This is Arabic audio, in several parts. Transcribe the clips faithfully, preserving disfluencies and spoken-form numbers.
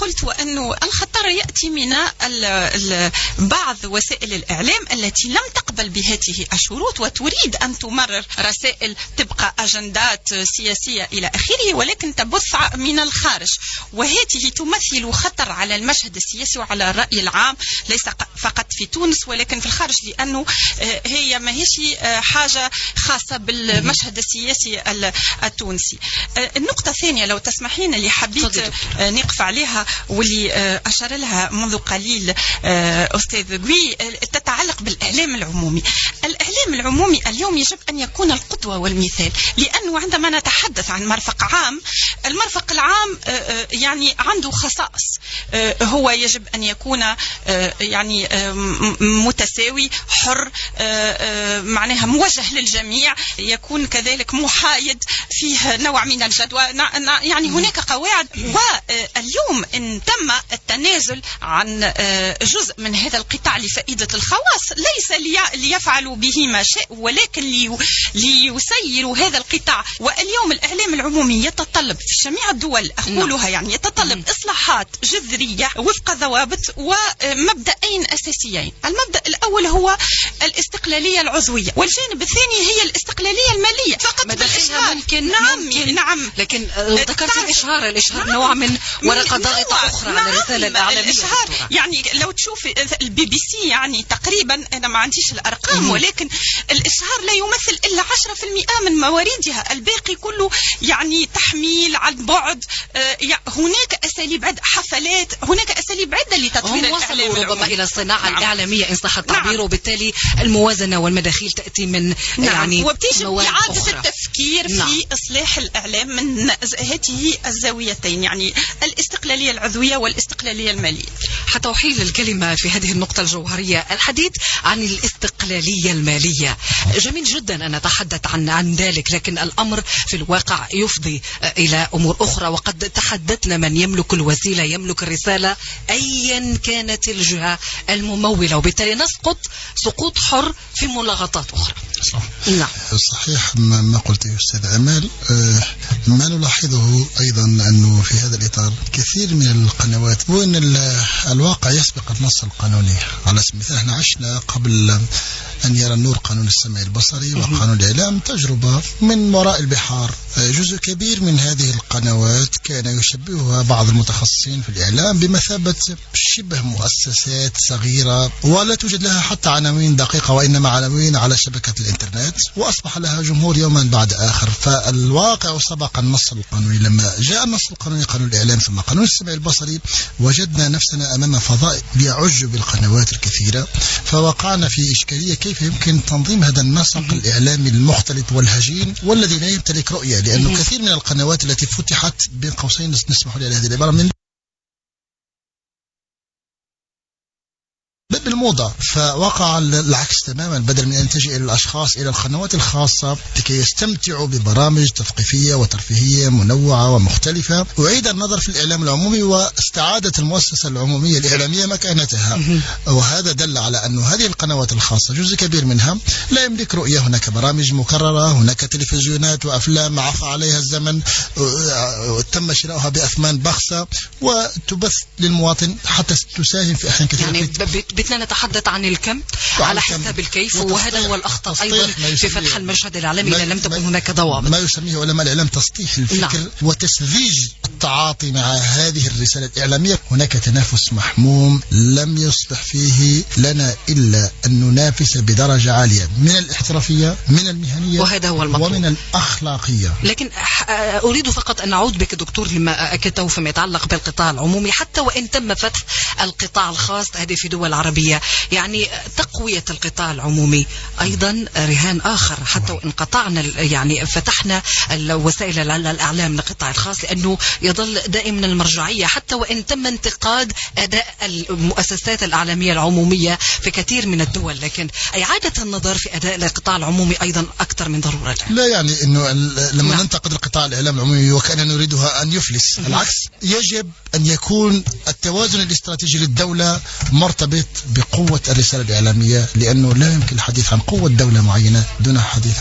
قلت وأنه الخطر يأتي من ال ال بعض وسائل الإعلام التي لم تقبل بهذه الشروط وتريد أن تمرر رسائل تبقى أجندات سياسية إلى آخره، ولكن تبث من الخارج، وهذه تمثل خطر على المشهد السياسي وعلى الرأي العام ليس فقط في تونس ولكن في الخارج، لأنه هي ما هيش حاجة خاصة بالمشهد السياسي التونسي. النقطة الثانية لو تسمحين اللي حبيت نقف عليها واللي أشار لها منذ قليل أستاذ قوي تتعلق بالإعلام العمومي. الإعلام العمومي اليوم يجب أن يكون القدوة والمثال، لأنه عندما نتحدث عن مرفق عام، المرفق العام يعني عنده خصائص، هو يجب أن يكون يعني متساوي حر، معناها موجه للجميع، يكون كذلك محايد، فيه نوع من الجدوى، يعني هناك قواعد. واليوم إن تم التنازل عن جزء من هذا القطاع لفائدة الخواص ليس ليفعلوا به ما شاء، ولكن ليسيروا هذا القطاع. واليوم الإعلام العمومي يتطلب في جميع الدول، أقولها يعني يتطلب إصلاحات جذرية وفق ضوابط ومبدأين أساسيين. المبدأ الأول هو الاستقلالية العضوية، والجانب الثاني هي الاستقلالية المالية. فقط بالإشهار ممكن نعم ممكن نعم لكن ذكرت الإشهار الإشهار نعم نوع من ورقة ضاغطة أخرى على الرسالة الإعلامية. يعني لو تشوف البي بي سي يعني تقريبا أنا ما عنديش الأرقام، ولكن الإشهار لا يمثل إلا عشرة بالمئة من مواردها، الباقي كله يعني تحميل عن بعد. هناك أساليب عدة، حفلات، هناك أساليب عدة لتطوير الإعلام ربما إلى الصناعة نعم. الإعلامية إن صح التعبير، نعم. وبالتالي الموازنة والمداخيل تأتي من نعم. يعني وبتيجي إعادة التفكير نعم. في إصلاح الإعلام من هذه الزاويتين، يعني الاستقلالية العضوية والاستقلالية المالية. حتى أحيل الكلمة في هذه النقطة الجوهرية، الحديث عن الاستقلالية المالية جميل جدا أن نتحدث عن عن ذلك، لكن الأمر في الواقع يفضي إلى أمور أخرى، وقد تحدثنا من يملك الوسيلة يملك الرسالة أيا كانت الجهة الممولة، وبالتالي نسقط سقوط حر في ملاغطات أخرى. صح. نعم. صحيح ما قلته أستاذ أمال. ما نلاحظه أيضا أنه في هذا الإطار كثير من القنوات، وأن الواقع يسبق النص القانوني. على سبيل المثال احنا عشنا قبل أن يرى النور قانون السمع البصري وقانون الإعلام تجربة من وراء البحار. جزء كبير من هذه القنوات كان يشبهها بعض المتخصصين في الإعلام بمثابة شبه مؤسسات صغيرة، ولا توجد لها حتى عناوين دقيقة، وإنما عناوين على شبكة الإنترنت، وأصبح لها جمهور يوما بعد آخر. فالواقع سبق النص القانوني. لما جاء النص القانوني قانون الإعلام ثم قانون السمع البصري، وجدنا نفسنا أمام فضاء يعج بالقنوات الكثيرة، فوقعنا في إشكالية كيف يمكن تنظيم هذا النسق الإعلامي المختلط والهجين والذي لا يمتلك رؤية، لأنه كثير من القنوات التي فتحت بين قوسين نسمح لي هذه العبارة من بالموضة، فوقع العكس تماما. بدل من أن تجي إلى الأشخاص إلى القنوات الخاصة لكي يستمتعوا ببرامج تثقيفية وترفيهية منوعة ومختلفة، أعيد النظر في الإعلام العمومي واستعادة المؤسسة العمومية الإعلامية مكانتها. وهذا دل على أن هذه القنوات الخاصة جزء كبير منها لا يملك رؤية. هناك برامج مكررة، هناك تلفزيونات وأفلام عفى عليها الزمن، تم شراؤها بأثمان بخسة وتبث للمواطن حتى تساهم في أحيان كثيرة. يعني بدنا نتحدث عن الكم على حساب الكيف، وهذا هو الأخطاء أيضا في فتح المشهد الإعلامي إذا لم تكن هناك ضوابط. ما يسميه علماء الإعلام تسطيح الفكر نعم. وتسذيج التعاطي مع هذه الرسالة الإعلامية. هناك تنافس محموم لم يصبح فيه لنا إلا أن ننافس بدرجة عالية من الاحترافية، من المهنية، وهذا هو المطلوب، ومن الأخلاقية. لكن أريد فقط أن أعود بك دكتور لما أكدته فيما يتعلق بالقطاع العمومي. حتى وإن تم فتح القطاع الخاص هذه في دول عربية، يعني تقوية القطاع العمومي أيضا رهان آخر. حتى وإن قطعنا يعني فتحنا الوسائل الإعلام للقطاع الخاص، لأنه يظل دائما المرجعية، حتى وإن تم انتقاد أداء المؤسسات الإعلامية العمومية في كثير من الدول، لكن إعادة النظر في أداء القطاع العمومي أيضا أكثر من ضرورة. لا يعني أنه لما نعم. ننتقد القطاع الإعلامي العمومي وكأننا نريدها أن يفلس، العكس، يجب أن يكون التوازن الاستراتيجي للدولة مرتبط بقوة الرسالة الإعلامية، لأنه لا يمكن الحديث عن قوة دولة معينة دون الحديث عن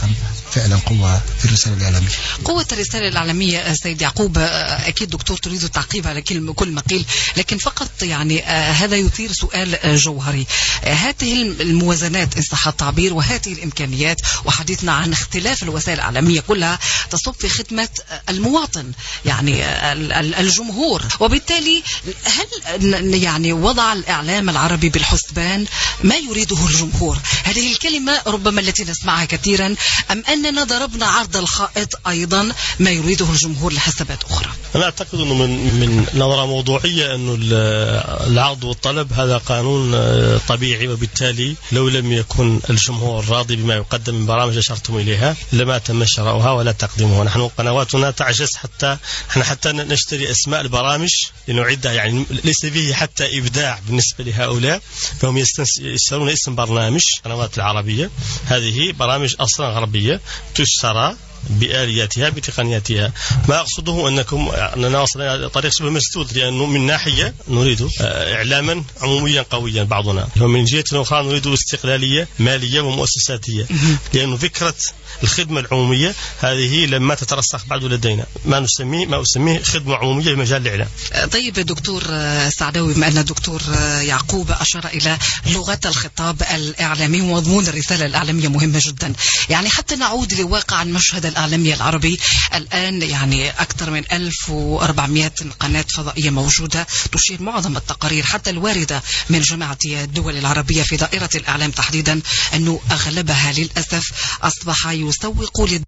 فعلا قوة في الرسالة الإعلامية. قوة الرسالة الإعلامية سيد يعقوب، أكيد دكتور تريد التعقيب على كل ما قيل، لكن فقط يعني هذا يثير سؤال جوهري. هذه الموازنات إن صح التعبير وهذه الإمكانيات وحديثنا عن اختلاف الوسائل الإعلامية كلها تصب في خدمة المواطن يعني الجمهور، وبالتالي هل يعني وضع الإعلام العربي بالحسبان ما يريده الجمهور؟ هذه الكلمة ربما التي نسمعها كثيرا، أم أننا ضربنا عرض الخائط أيضا ما يريده الجمهور لحسابات أخرى؟ أنا أعتقد أنه من, من نظرة موضوعية أنه العرض والطلب هذا قانون طبيعي، وبالتالي لو لم يكن الجمهور راضي بما يقدم من برامج أشرتم إليها لما تم شراؤها ولا تقديمها. نحن قنواتنا تعجز حتى احنا حتى نشتري أسماء البرامج لنعدها، يعني ليس به حتى إبداع بالنسبة لهؤلاء، فهم يشترون اسم برنامج قنوات العربية. هذه برامج أصلا غربية تشترى بآلياتها بتقنياتها. ما أقصده أنكم أننا وصلنا إلى طريق شبه مسدود، لأنه من ناحية نريد إعلاما عموميا قويا بعضنا، ومن جهة أخرى نريد استقلالية مالية ومؤسساتية، لأن فكرة الخدمة العمومية هذه لما تترسخ بعد لدينا ما نسميه ما أسميه خدمة عمومية في مجال الإعلام. طيب دكتور سعداوي، بما أن الدكتور يعقوب أشار إلى لغة الخطاب الإعلامي ومضمون الرسالة الإعلامية مهمة جدا، يعني حتى نعود لواقع المشهد الإعلامي العربي الآن، يعني أكثر من ألف وأربعمائة قناة فضائية موجودة، تشير معظم التقارير حتى الواردة من جامعة الدول العربية في دائرة الإعلام تحديدا أنه أغلبها للأسف أصبح يسوق لل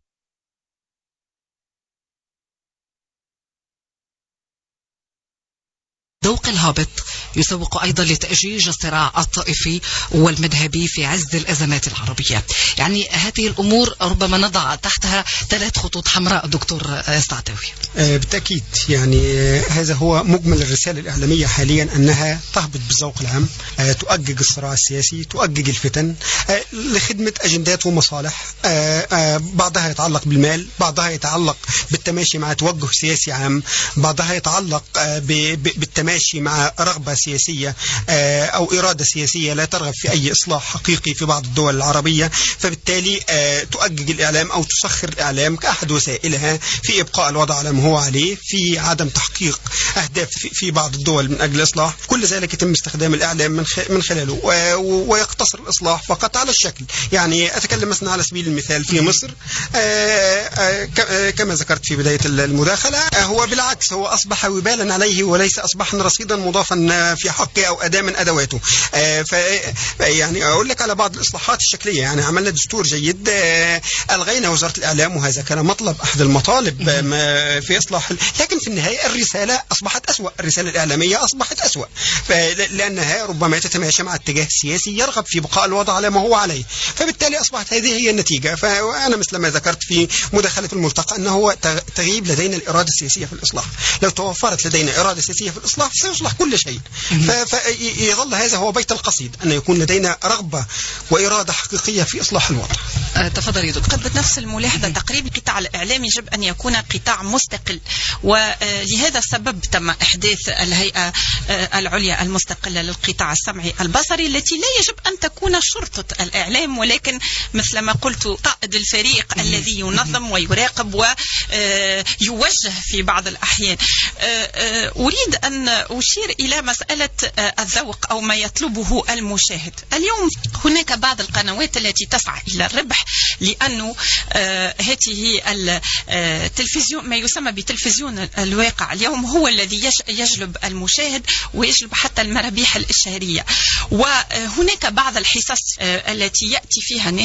ذوق الهابط، يسوق أيضا لتأجيج الصراع الطائفي والمذهبي في عز الأزمات العربية. يعني هذه الأمور ربما نضع تحتها ثلاث خطوط حمراء دكتور سعداوي. بالتأكيد يعني هذا هو مجمل الرسالة الإعلامية حاليا، أنها تهبط بالذوق العام، تؤجج الصراع السياسي، تؤجج الفتن لخدمة أجندات ومصالح، بعضها يتعلق بالمال، بعضها يتعلق بالتماشي مع توجه سياسي عام، بعضها يتعلق بالتماشي مع رغبة سياسية أو إرادة سياسية لا ترغب في أي إصلاح حقيقي في بعض الدول العربية، فبالتالي تؤجج الإعلام أو تسخر الإعلام كأحد وسائلها في إبقاء الوضع على ما هو عليه، في عدم تحقيق أهداف في بعض الدول من أجل الإصلاح. كل ذلك يتم استخدام الإعلام من خلاله، ويقتصر الإصلاح فقط على الشكل. يعني أتكلم مثلا على سبيل المثال في مصر كما ذكرت في بداية المداخلة، هو بالعكس هو أصبح وبالا عليه وليس أصبح رصيدا مضافا في حقه أو أداة من أدواته. يعني أقول لك على بعض الإصلاحات الشكلية، يعني عملنا دستور جيد، ألغينا وزارة الإعلام وهذا كان مطلب أحد المطالب في إصلاح، لكن في النهاية الرسالة أصبحت أسوأ، الرسالة الإعلامية أصبحت أسوأ، لأنها ربما تتماشى مع اتجاه سياسي يرغب في بقاء الوضع على ما هو عليه، فبالتالي أصبحت هذه هي النتيجة. فأنا مثل ما ذكرت في مداخلة الملتقى أنه هو تغيب لدينا الإرادة السياسية في الإصلاح. لو توفرت لدينا إرادة سياسية في الإصلاح سيصلح كل شيء، فيظل هذا هو بيت القصيد، أن يكون لدينا رغبة وإرادة حقيقية في إصلاح الوضع. تفضل يا دكتور. قد بنفس الملاحظة تقريبا القطاع الإعلامي يجب أن يكون قطاع مستقل، ولهذا السبب تم إحداث الهيئة العليا المستقلة للقطاع السمعي البصري، التي لا يجب أن تكون شرطة الإعلام، ولكن مثل ما قلت قائد الفريق الذي ينظم ويراقب ويوجه في بعض الأحيان. أريد أن أشير إلى مسألة الذوق أو ما يطلبه المشاهد. اليوم هناك بعض القنوات التي تسعى إلى الربح، لأنه هذه التلفزيون ما يسمى بتلفزيون الواقع اليوم هو الذي يجلب المشاهد ويجلب حتى المرابيح الإشهارية. وهناك بعض الحصص التي يأتي فيها ناس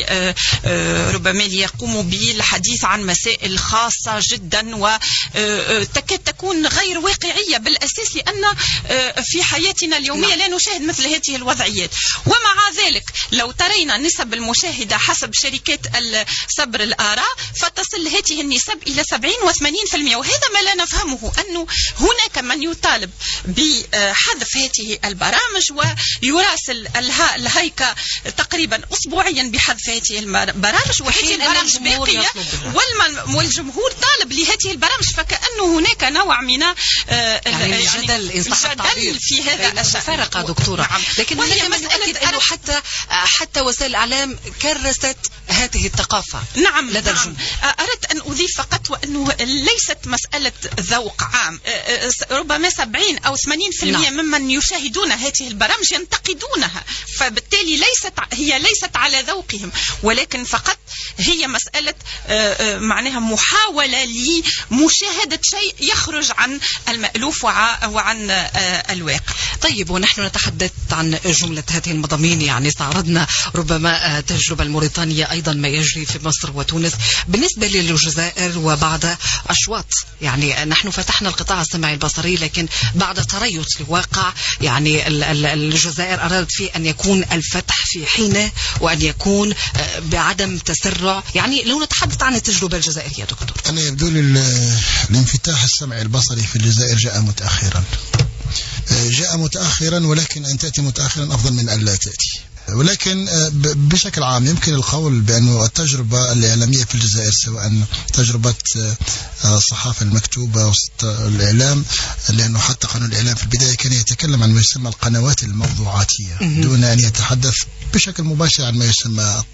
ربما ليقوموا بالحديث عن مسائل خاصة جدا وتكاد تكون غير واقعية بالأساس، لأن في حياتنا اليومية لا نشاهد مثل هذه الوضعيات. ومع ذلك لو ترينا نسب المشاهدة حسب شركات صبر الآراء فتصل هذه النسب إلى سبعين وثمانين بالمئة، وهذا ما لا نفهمه، أنه هناك من يطالب بحذف هذه البرامج ويراسل الهيكة تقريبا أسبوعيا بحذف هذه البرامج، وهذه البرامج باقية والجمهور طالب لهذه البرامج، فكأنه هناك نوع من يعني الجدل إن صح التعبير في هذا الفرق دكتورة. نعم. لكن هناك مسألة أنه حتى حتى وسائل الإعلام كرست هذه الثقافة نعم لدى نعم. الجمهور. أردت أن أضيف فقط وأنه ليست مسألة ذوق عام. ربما سبعين أو ثمانين بالمئة نعم. ممن يشاهدون هذه البرامج ينتقدونها، فبالتالي ليست هي ليست على ذوقهم، ولكن فقط هي مسألة معناها محاولة لمشاهدة شيء يخرج عن المألوف وعن الواقع. طيب، ونحن نتحدث عن جملة هذه المضامين، يعني استعرضنا ربما تجربة الموريتانية، أيضا ما يجري في مصر وتونس. بالنسبة للجزائر وبعد أشواط، يعني نحن فتحنا القطاع السمعي البصري، لكن بعد تريث لواقع، يعني الجزائر أرادت فيه أن يكون الفتح في حينه وأن يكون بعدم تسرع. يعني لو نتحدث عن التجربة الجزائرية دكتور. أنا يبدو لي الانفتاح السمعي البصري في الجزائر جاء متأخرا جاء متأخرا ولكن أن تأتي متأخرا أفضل من أن لا تأتي. ولكن بشكل عام يمكن القول بأن التجربة الإعلامية في الجزائر، سواء تجربة الصحافة المكتوبة والإعلام، لأنه حتى قانون الإعلام في البداية كان يتكلم عن ما يسمى القنوات الموضوعاتية دون أن يتحدث بشكل مباشر عن ما يسمى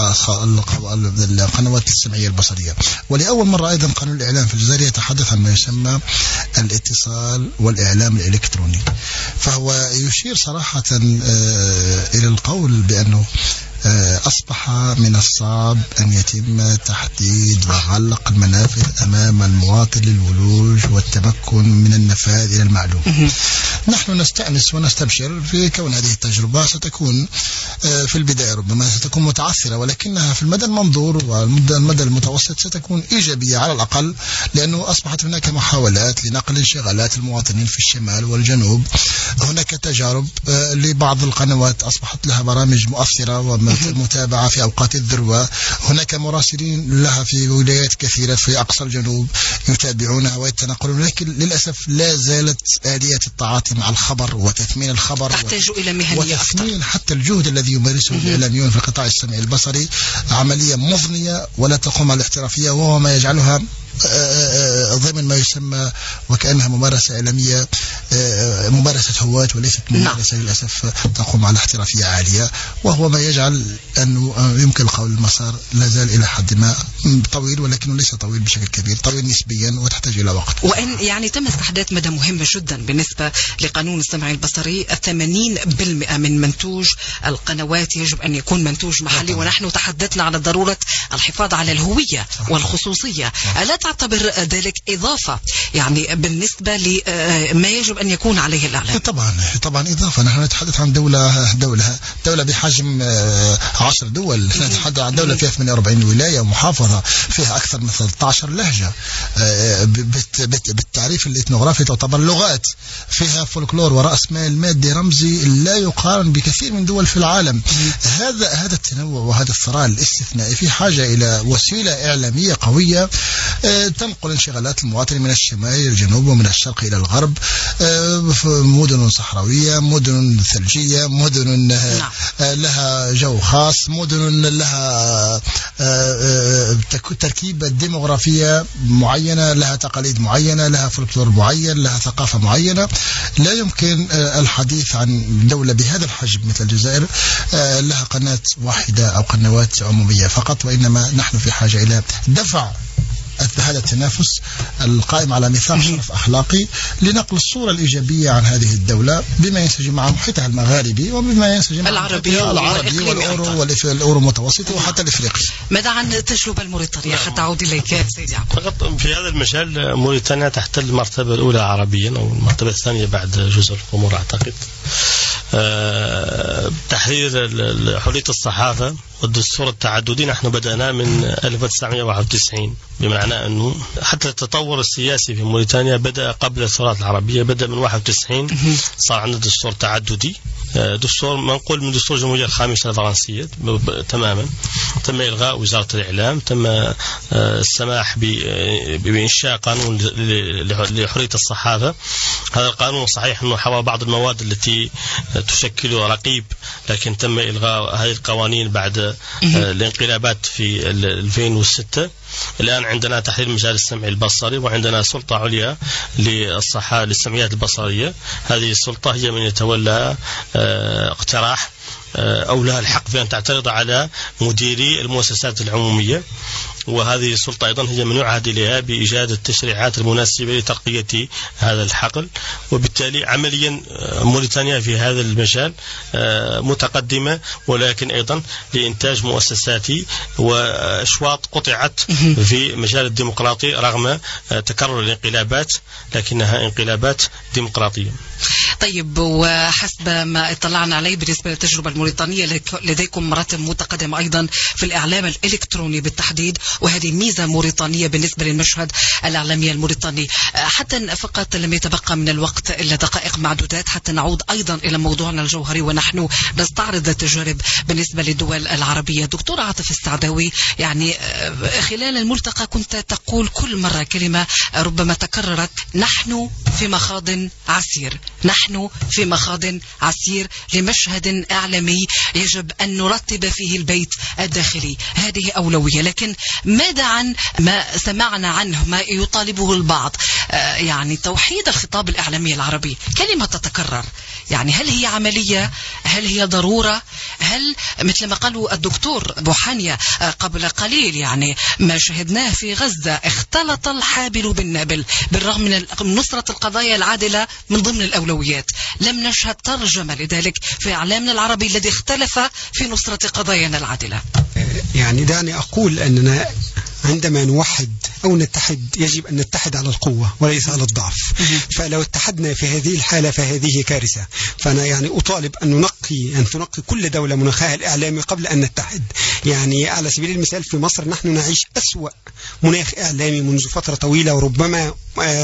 القنوات السمعية البصرية. ولأول مرة أيضا قانون الإعلام في الجزائر يتحدث عن ما يسمى الاتصال والإعلام الإلكتروني، فهو يشير صراحة إلى القول بأنه أصبح من الصعب أن يتم تحديد وغلق المنافذ أمام المواطن للولوج والتمكن من النفاذ إلى المعلوم. نحن نستأنس ونستبشر في كون هذه التجربة ستكون في البداية ربما ستكون متعثرة، ولكنها في المدى المنظور والمدى المتوسط ستكون إيجابية على الأقل، لأنه أصبحت هناك محاولات لنقل انشغالات المواطنين في الشمال والجنوب. هناك تجارب لبعض القنوات أصبحت لها برامج مؤثرة ومتابعة في أوقات الذروة. هناك مراسلين لها في ولايات كثيرة في أقصى الجنوب يتابعونها ويتنقلون، لكن للأسف لا زالت آلية التعاطي مع الخبر وتثمين الخبر تحتاج إلى مهنية وتثمين حتى الجهد الذي يمارسه الإعلاميون في القطاع السمعي البصري عملية مضنية ولا تقوم على الاحترافية، وهو ما يجعلها ضمن ما يسمى وكأنها ممارسة إعلامية، ممارسة هواة وليست ممارسة للأسف تقوم على احترافية عالية، وهو ما يجعل أنه يمكن القول المسار لا زال إلى حد ما طويل، ولكنه ليس طويل بشكل كبير، طويل نسبيا وتحتاج إلى وقت. وإن يعني تم استحداث مدى مهمة جدا بالنسبة لقانون السمع البصري، ثمانين بالمئة من منتوج القنوات يجب أن يكون منتوج محلي، ونحن تحدثنا على ضرورة الحفاظ على الهوية والخصوصية. ألا تعتبر ذلك إضافة يعني بالنسبة لما يجب أن يكون عليه الإعلام؟ طبعا طبعا إضافة. نحن نتحدث عن دولة دولة دولة بحجم عشر دول، نتحدث عن دولة فيها ثمانية وأربعين ولاية ومحافظة، فيها أكثر من ثلاثة عشر لهجة، بالتعريف الإثنوغرافي تعتبر لغات، فيها فولكلور ورأس مال مادي رمزي لا يقارن بكثير من دول في العالم. هذا هذا التنوع وهذا الثراء الاستثنائي في حاجة إلى وسيلة إعلامية قوية تنقل انشغالات المواطن من الشمال إلى الجنوب ومن الشرق إلى الغرب، مدن صحراوية، مدن ثلجية، مدن لها جو خاص، مدن لها تركيبة ديموغرافية معينة، لها تقاليد معينة، لها فولكلور معين، لها ثقافة معينة. لا يمكن الحديث عن دولة بهذا الحجم مثل الجزائر لها قناة واحدة أو قنوات عمومية فقط، وإنما نحن في حاجة إلى دفع هذا التنافس القائم على ميثاق شرف أخلاقي لنقل الصورة الإيجابية عن هذه الدولة بما ينسجم مع محيطها المغاربي وبما ينسجم مع العربي العربي والأورو والأورو المتوسطي وحتى الإفريقي. ماذا عن التجربة الموريتانية حتى أعود إليك سيدي عبد؟ فقط في هذا المجال موريتانيا تحتل المرتبة الأولى عربيا أو المرتبة الثانية بعد جزر القمور أعتقد. أه تحرير حرية الصحافة والدستور التعددي نحن بدأنا من ألف وتسعمائة وواحد وتسعين، بمعنى أنه حتى التطور السياسي في موريتانيا بدأ قبل الثورات العربية، بدأ من واحد وتسعين صار عندنا دستور تعددي، دستور منقول من دستور الجمهورية الخامسة الفرنسية تماما. تم إلغاء وزارة الإعلام، تم السماح بإنشاء قانون لحرية الصحافة. هذا القانون صحيح أنه حوى بعض المواد التي تشكل رقيب، لكن تم إلغاء هذه القوانين بعد الانقلابات في ألفين وستة. الآن عندنا تحرير مجال السمع البصري، وعندنا سلطة عليا للصحة للسمعيات البصرية. هذه السلطة هي من يتولى اقتراح أو لها الحق في أن تعترض على مديري المؤسسات العمومية، وهذه السلطة أيضا هي من يعهد إليها بإيجاد التشريعات المناسبة لترقية هذا الحقل. وبالتالي عمليا موريتانيا في هذا المجال متقدمة، ولكن أيضا لإنتاج مؤسساتي وأشواط قطعت في مجال الديمقراطي رغم تكرر الانقلابات، لكنها انقلابات ديمقراطية. طيب، وحسب ما اطلعنا عليه بالنسبة للتجربة الموريتانية لديكم مراتب متقدمة أيضا في الإعلام الإلكتروني بالتحديد، وهذه ميزة موريتانية بالنسبة للمشهد الإعلامي الموريتاني. حتى فقط لم يتبقى من الوقت إلا دقائق معدودات حتى نعود أيضا إلى موضوعنا الجوهري ونحن نستعرض التجارب بالنسبة للدول العربية. دكتور عاطف السعداوي، يعني خلال الملتقى كنت تقول كل مرة كلمة ربما تكررت: نحن في مخاض عسير، نحن في مخاض عسير لمشهد إعلامي يجب أن نرتب فيه البيت الداخلي. هذه أولوية. لكن ماذا عن ما سمعنا عنه، ما يطالبه البعض، آه يعني توحيد الخطاب الإعلامي العربي؟ كلمة تتكرر، يعني هل هي عملية؟ هل هي ضرورة؟ هل مثل ما قالوا الدكتور بوحانيا آه قبل قليل، يعني ما شهدناه في غزة اختلط الحابل بالنابل، بالرغم من نصرة القضايا العادلة من ضمن الأولويات، لم نشهد ترجمة لذلك في إعلامنا العربي الذي اختلف في نصرة قضايانا العادلة. يعني دعني أقول أننا عندما نوحد أو نتحد يجب أن نتحد على القوة وليس على الضعف. فلو اتحدنا في هذه الحالة فهذه كارثة. فأنا يعني أطالب أن ننقي أن تنقي كل دولة مناخها الإعلامي قبل أن نتحد. يعني على سبيل المثال في مصر نحن نعيش أسوأ مناخ إعلامي منذ فترة طويلة، وربما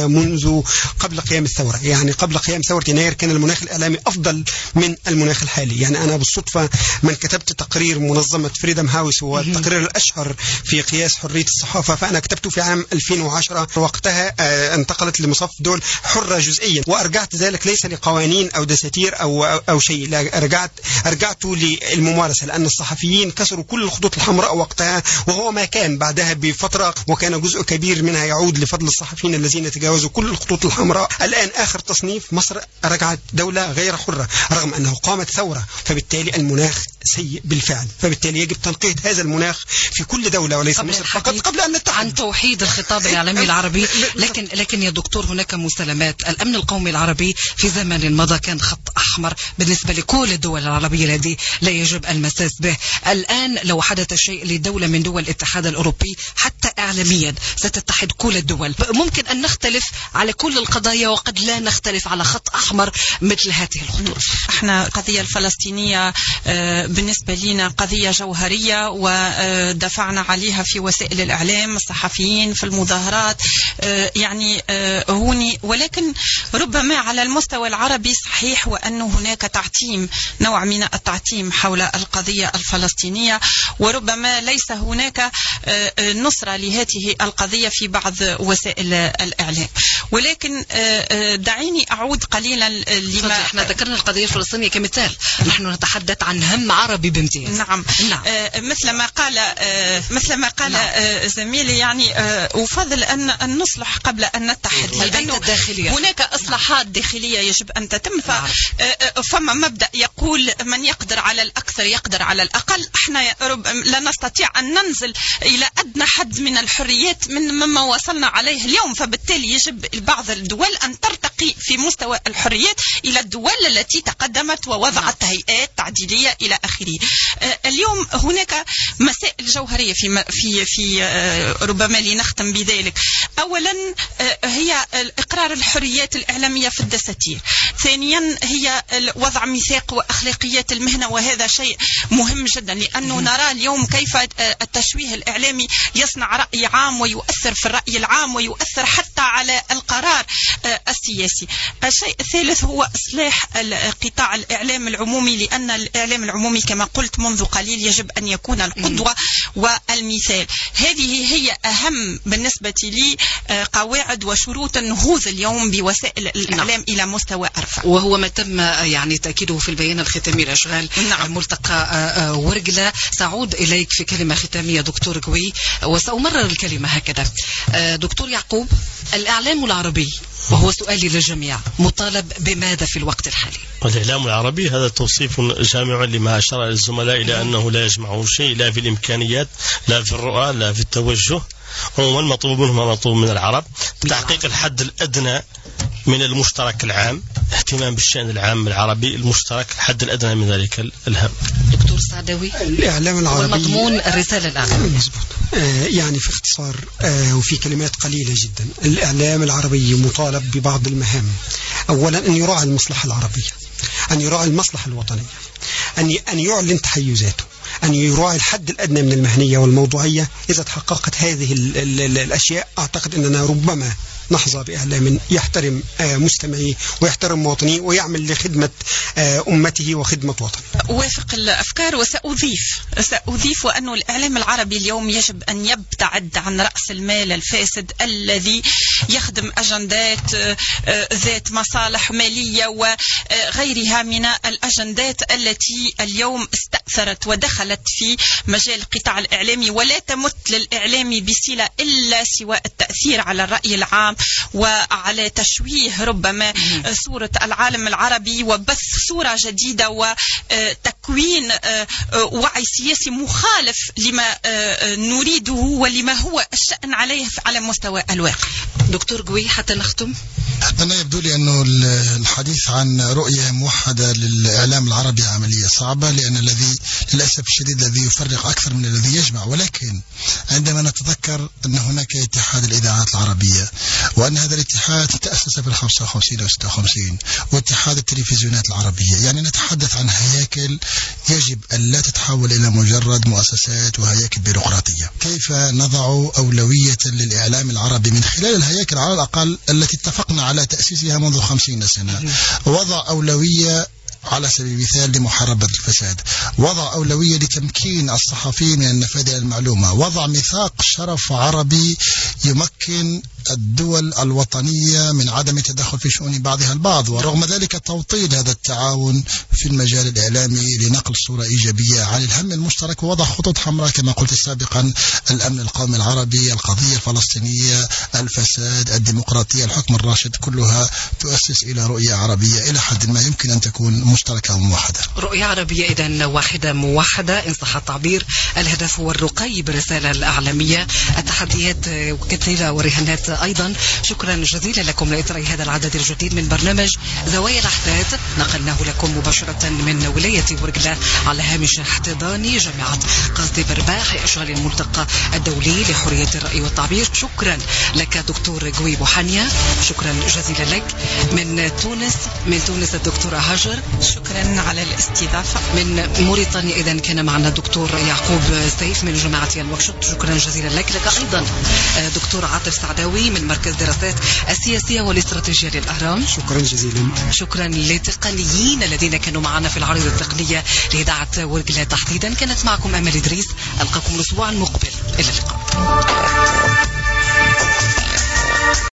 منذ قبل قيام الثورة. يعني قبل قيام ثورة يناير كان المناخ الإعلامي أفضل من المناخ الحالي. يعني أنا بالصدفة من كتبت تقرير منظمة فريدم هاوس، هو التقرير الأشهر في قياس حرية الصحافة، فأنا كتبته في عام ألفين وعشرة. وقتها انتقلت لمصف دول حرة جزئيا، وأرجعت ذلك ليس لقوانين أو دساتير أو أو شيء، لا، أرجعت أرجعت للممارسة، لأن الصحفيين كسروا كل الخطوط الحمراء وقتها، وهو ما كان بعدها بفترة، وكان جزء كبير منها يعود لفضل الصحفيين الذين تجاوزوا كل الخطوط الحمراء. الآن آخر تصنيف مصر رجعت دولة غير حرة رغم أنه قامت ثورة، فبالتالي المناخ سيء بالفعل. فبالتالي يجب تنقية هذا المناخ في كل دولة وليس مصر فقط قبل أن نتحدث عن توحيد الخطاب الإعلامي العربي. لكن لكن يا دكتور، هناك مسلمات. الأمن القومي العربي في زمن مضى كان خط أحمر بالنسبة لكل الدول العربية الذي لا يجب المساس به. الآن لو حدث شيء لدولة من دول الاتحاد الأوروبي حتى إعلاميا ستتحد كل الدول. ممكن أن نختلف على كل القضايا وقد لا نختلف على خط أحمر مثل هذه الخطوط. احنا القضية الفلسطينية بالنسبة لنا قضية جوهرية، ودفعنا عليها في وسائل الإعلام، الصحفيين، في المظاهرات، يعني هوني. ولكن ربما على المستوى العربي صحيح وأنه هناك تعتيم، نوع من التعتيم حول القضية الفلسطينية، وربما ليس هناك نصرة لهذه القضية في بعض وسائل الإعلام. ولكن دعيني أعود قليلا لما احنا ذكرنا القضية الفلسطينية كمثال، نحن نتحدث عن هم عربي بامتياز. نعم, نعم. مثل ما قال مثل ما قال نعم. زميلي، يعني أفضل أن أن نصلح قبل أن نتحد، لأنه هناك إصلاحات داخلية يجب أن تتم. فما مبدأ يقول من يقدر على الأكثر يقدر على الأقل. احنا لا نستطيع أن ننزل إلى أدنى حد من الحريات من مما وصلنا عليه اليوم، فبالتالي يجب بعض الدول أن ترتقي في مستوى الحريات إلى الدول التي تقدمت ووضعت هيئات تعديلية إلى آخره. اليوم هناك مسائل جوهرية في في في ربما لنختم بذلك. أولا هي إقرار الحريات الإعلامية في الدساتير. ثانيا هي وضع ميثاق وأخلاقيات المهنة، وهذا شيء مهم جدا، لأنه نرى اليوم كيف التشويه الإعلامي يصنع رأي عام ويؤثر في الرأي العام ويؤثر حتى على القرار السياسي. الشيء الثالث هو إصلاح قطاع الإعلام العمومي، لأن الإعلام العمومي كما قلت منذ قليل يجب أن يكون القدوة والمثال. هذه هي أهم بالنسبة لي قواعد وشروط النهوض اليوم بوسائل الإعلام إلى مستوى أرفع، وهو ما تم يعني تأكيده في البيان الختامي لأشغال ملتقى ورقلة. سأعود إليك في كلمة ختامية دكتور قوي، وسأمر أكرر الكلمة هكذا. دكتور يعقوب، الإعلام العربي، وهو سؤالي للجميع، مطالب بماذا في الوقت الحالي؟ الإعلام العربي هذا توصيف جامع لما أشار الزملاء إلى أنه لا يجمعه شيء، لا في الإمكانيات، لا في الرؤى، لا في التوجه. عموما مطلوب منهم مطلوب من العرب تحقيق الحد الأدنى من المشترك العام، اهتمام بالشأن العام العربي المشترك، الحد الأدنى من ذلك الهم. دكتور سعداوي، الإعلام العربي والمضمون الرسالة الأعلامية. مظبوط. آه يعني في اختصار آه وفي كلمات قليلة جدا، الإعلام العربي مطالب ببعض المهام. أولا أن يراعي المصلحة العربية، أن يراعي المصلحة الوطنية، أن أن يعلن تحيزاته، أن يراعي الحد الأدنى من المهنية والموضوعية. إذا تحققت هذه ال ال ال الأشياء أعتقد أننا ربما نحظى بإعلام يحترم مستمعيه ويحترم مواطنيه ويعمل لخدمة أمته وخدمة وطنه. أوافق الأفكار وسأضيف سأضيف وأن الإعلام العربي اليوم يجب أن يبتعد عن رأس المال الفاسد الذي يخدم أجندات ذات مصالح مالية وغيرها من الأجندات التي اليوم استأثرت ودخلت في مجال القطاع الإعلامي، ولا تمت للإعلام بصلة إلا سوى التأثير على الرأي العام وعلى تشويه ربما صورة العالم العربي وبث صورة جديدة وتكوين وعي سياسي مخالف لما نريده ولما هو الشأن عليه على مستوى الواقع. دكتور قوي، حتى نختم. أنا يبدو لي أنه الحديث عن رؤية موحدة للإعلام العربي عملية صعبة، لأن الذي للأسف الشديد الذي يفرق أكثر من الذي يجمع. ولكن عندما نتذكر أن هناك اتحاد الإذاعات العربية، وأن هذا الاتحاد تأسس في الخمسة وخمسين وستة وخمسين، واتحاد التلفزيونات العربية، يعني نتحدث عن هياكل يجب أن لا تتحول إلى مجرد مؤسسات وهياكل بيروقراطية. كيف نضع أولوية للإعلام العربي من خلال الهياكل على الأقل التي اتفقنا على تأسيسها منذ خمسين سنة؟ وضع أولوية على سبيل المثال لمحاربة الفساد، وضع أولوية لتمكين الصحفيين من النفاذ المعلومة، وضع ميثاق شرف عربي يمكن الدول الوطنية من عدم التدخل في شؤون بعضها البعض، ورغم ذلك توطيد هذا التعاون في المجال الإعلامي لنقل صورة إيجابية عن الهم المشترك ووضع خطوط حمراء كما قلت سابقا: الأمن القومي العربي، القضية الفلسطينية، الفساد، الديمقراطية، الحكم الراشد، كلها تؤسس إلى رؤية عربية إلى حد ما يمكن أن تكون مشتركة وموحدة. رؤية عربية إذن واحدة موحدة إن صح التعبير. الهدف هو الرقي بالرسالة الإعلامية. التحديات كثيرة ورهانات أيضا. شكرا جزيلا لكم لإثراء هذا العدد الجديد من برنامج زوايا الأحداث، نقلناه لكم مباشرة من ولاية ورقلة على هامش احتضان جامعة قاصي برباح إشغال الملتقى الدولي لحرية الرأي والتعبير. شكرا لك دكتور قوي بوحانيا، شكرا جزيلا لك. من تونس من تونس الدكتورة هاجر، شكرا على الاستضافة. من موريتانيا إذن كان معنا الدكتور يعقوب سيف من جماعة الوركشوب، شكرا جزيلا لك. لك أيضا دكتور عاطف سعداوي من مركز دراسات السياسية والاستراتيجية للأهرام، شكرا جزيلا. شكرا للتقنيين الذين كانوا معنا في العريض التقنية لإذاعة ورقلة تحديدا. كانت معكم أمل إدريس، ألقاكم الأسبوع المقبل، إلى اللقاء.